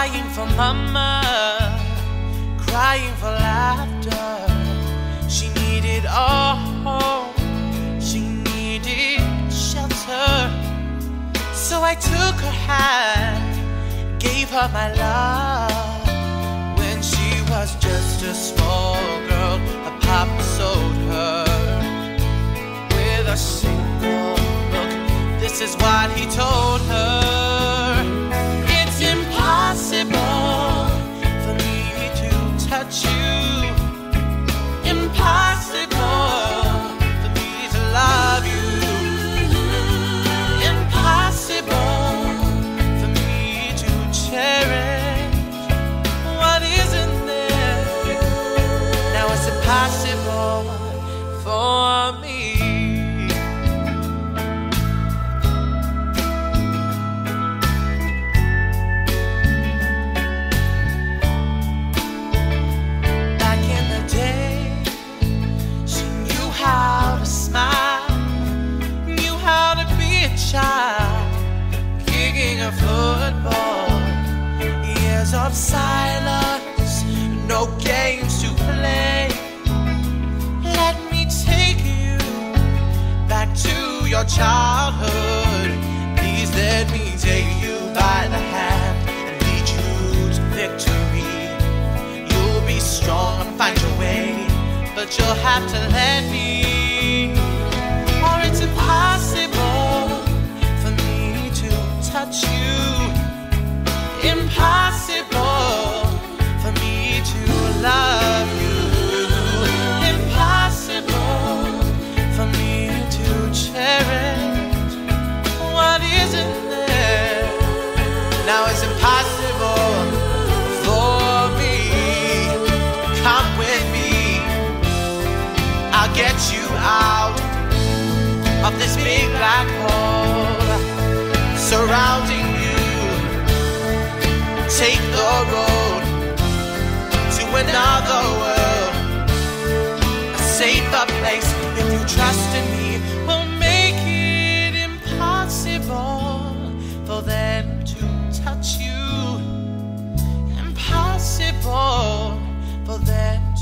crying for mama, crying for laughter. She needed a home, she needed shelter. So I took her hand, gave her my love. When she was just a small girl, her papa sold her with a single look. This is what he told her: it's impossible for me to touch you. Impossible for me to love you. Impossible for me to cherish what isn't there. Now it's impossible for me. Kicking a football, years of silence, no games to play. Let me take you back to your childhood. Please let me take you by the hand and lead you to victory. You'll be strong and find your way, but you'll have to let me, or it's impossible touch you. Impossible for me to love you. Impossible for me to cherish what isn't there. Now it's impossible for me. Come with me, I'll get you out of this big black hole surrounding you. Take the road to another world, a safer place. If you trust in me, we'll make it impossible for them to touch you. Impossible for them